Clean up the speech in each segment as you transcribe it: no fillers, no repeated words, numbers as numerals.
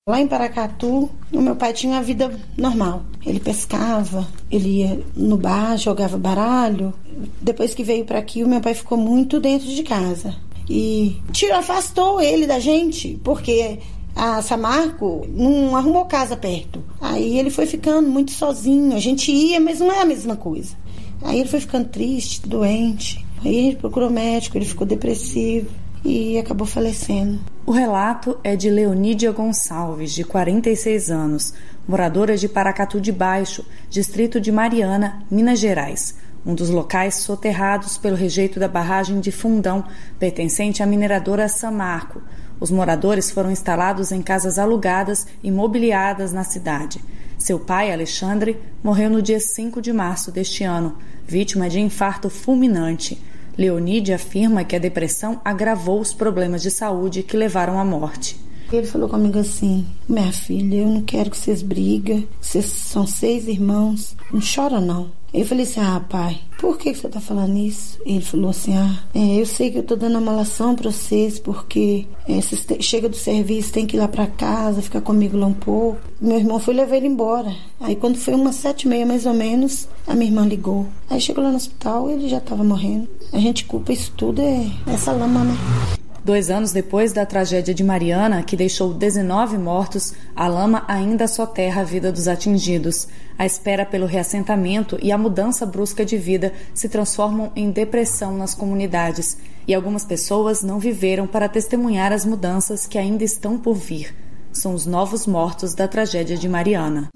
Lá em Paracatu, o meu pai tinha uma vida normal. Ele pescava, ele ia no bar, jogava baralho. Depois que veio para aqui, o meu pai ficou muito dentro de casa. E afastou ele da gente, porque a Samarco não arrumou casa perto. Aí ele foi ficando muito sozinho. A gente ia, mas não é a mesma coisa. Aí ele foi ficando triste, doente. Aí a gente procurou médico, ele ficou depressivo e acabou falecendo. O relato é de Leonídia Gonçalves, de 46 anos, moradora de Paracatu de Baixo, distrito de Mariana, Minas Gerais, um dos locais soterrados pelo rejeito da barragem de Fundão, pertencente à mineradora Samarco. Os moradores foram instalados em casas alugadas e mobiliadas na cidade. Seu pai, Alexandre, morreu no dia 5 de março deste ano, vítima de infarto fulminante. Leonídia afirma que a depressão agravou os problemas de saúde que levaram à morte. Ele falou comigo assim: minha filha, eu não quero que vocês briguem, vocês são 6 irmãos, não chora não. Eu falei assim: pai, por que você tá falando isso? Ele falou assim: eu sei que eu tô dando amolação pra vocês, porque vocês chega do serviço, tem que ir lá pra casa, ficar comigo lá um pouco. Meu irmão foi levar ele embora. Aí quando foi umas 7h30 mais ou menos, a minha irmã ligou. Aí chegou lá no hospital, ele já tava morrendo. A gente culpa isso tudo, essa lama, né? 2 anos depois da tragédia de Mariana, que deixou 19 mortos, a lama ainda soterra a vida dos atingidos. A espera pelo reassentamento e a mudança brusca de vida se transformam em depressão nas comunidades. E algumas pessoas não viveram para testemunhar as mudanças que ainda estão por vir. São os novos mortos da tragédia de Mariana.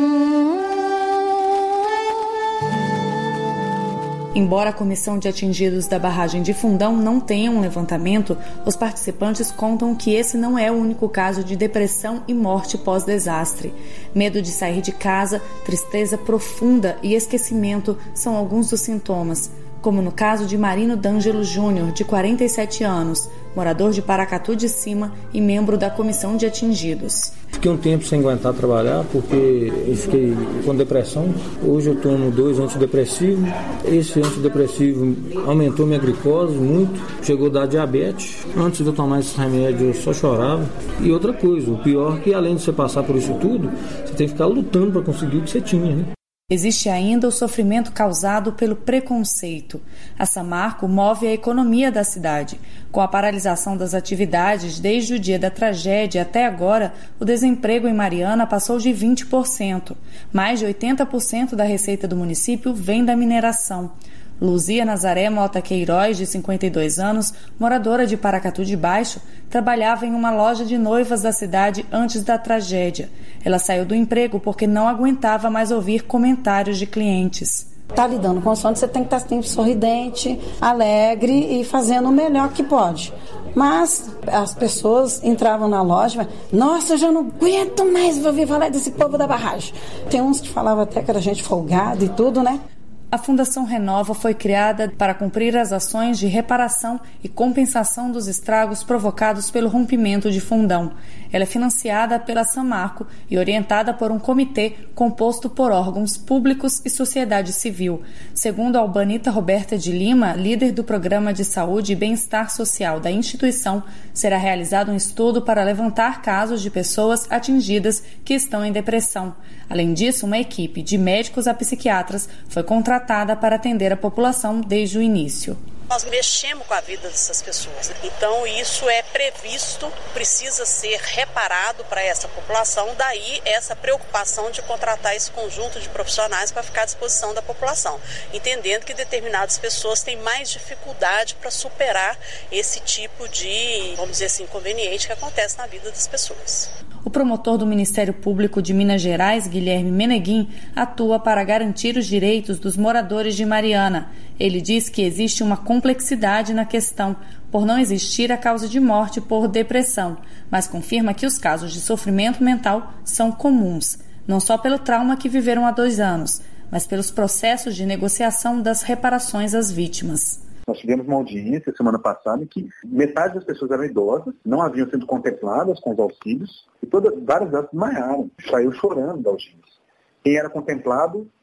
Embora a comissão de atingidos da barragem de Fundão não tenha um levantamento, os participantes contam que esse não é o único caso de depressão e morte pós-desastre. Medo de sair de casa, tristeza profunda e esquecimento são alguns dos sintomas, como no caso de Marino D'Angelo Júnior, de 47 anos, morador de Paracatu de Cima e membro da comissão de atingidos. Fiquei um tempo sem aguentar trabalhar porque eu fiquei com depressão. Hoje eu tomo 2 antidepressivos. Esse antidepressivo aumentou minha glicose muito, chegou a dar diabetes. Antes de eu tomar esse remédio eu só chorava. E outra coisa, o pior é que além de você passar por isso tudo, você tem que ficar lutando para conseguir o que você tinha, né? Existe ainda o sofrimento causado pelo preconceito. A Samarco move a economia da cidade. Com a paralisação das atividades desde o dia da tragédia até agora, o desemprego em Mariana passou de 20%. Mais de 80% da receita do município vem da mineração. Luzia Nazaré Mota Queiroz, de 52 anos, moradora de Paracatu de Baixo, trabalhava em uma loja de noivas da cidade antes da tragédia. Ela saiu do emprego porque não aguentava mais ouvir comentários de clientes. Está lidando com o sono, você tem que estar sempre sorridente, alegre e fazendo o melhor que pode. Mas as pessoas entravam na loja, nossa, eu já não aguento mais ouvir falar desse povo da barragem. Tem uns que falavam até que era gente folgada e tudo, né? A Fundação Renova foi criada para cumprir as ações de reparação e compensação dos estragos provocados pelo rompimento de Fundão. Ela é financiada pela Samarco e orientada por um comitê composto por órgãos públicos e sociedade civil. Segundo a Albanita Roberta de Lima, líder do Programa de Saúde e Bem-Estar Social da instituição, será realizado um estudo para levantar casos de pessoas atingidas que estão em depressão. Além disso, uma equipe de médicos a psiquiatras foi contratada para atender a população desde o início. Nós mexemos com a vida dessas pessoas. Então isso é previsto, precisa ser reparado para essa população, daí essa preocupação de contratar esse conjunto de profissionais para ficar à disposição da população, entendendo que determinadas pessoas têm mais dificuldade para superar esse tipo de, vamos dizer assim, inconveniente que acontece na vida das pessoas. O promotor do Ministério Público de Minas Gerais, Guilherme Meneguin, atua para garantir os direitos dos moradores de Mariana. Ele diz que existe uma complexidade na questão, por não existir a causa de morte por depressão, mas confirma que os casos de sofrimento mental são comuns, não só pelo trauma que viveram há 2 anos, mas pelos processos de negociação das reparações às vítimas. Nós tivemos uma audiência semana passada em que metade das pessoas eram idosas, não haviam sido contempladas com os auxílios e várias delas desmaiaram, saiu chorando da audiência. Quem era contemplado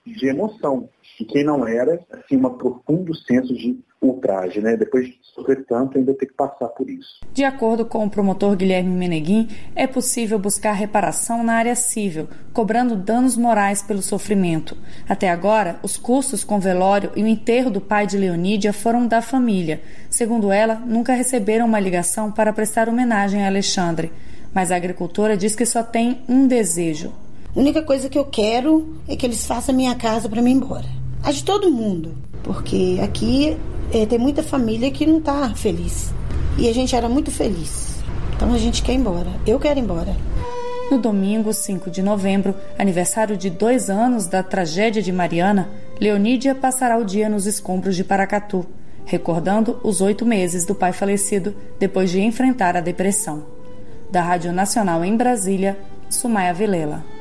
de emoção. E quem não era, assim, um profundo senso de ultraje, né? Depois de sofrer tanto, ainda ter que passar por isso. De acordo com o promotor Guilherme Meneguin, é possível buscar reparação na área civil, cobrando danos morais pelo sofrimento. Até agora, os custos com o velório e o enterro do pai de Leonídia foram da família. Segundo ela, nunca receberam uma ligação para prestar homenagem a Alexandre. Mas a agricultora diz que só tem um desejo. A única coisa que eu quero é que eles façam a minha casa para mim ir embora. A de todo mundo, porque aqui tem muita família que não está feliz. E a gente era muito feliz. Então a gente quer ir embora. Eu quero ir embora. No domingo, 5 de novembro, aniversário de 2 anos da tragédia de Mariana, Leonídia passará o dia nos escombros de Paracatu, recordando os 8 meses do pai falecido depois de enfrentar a depressão. Da Rádio Nacional em Brasília, Sumaia Vilela.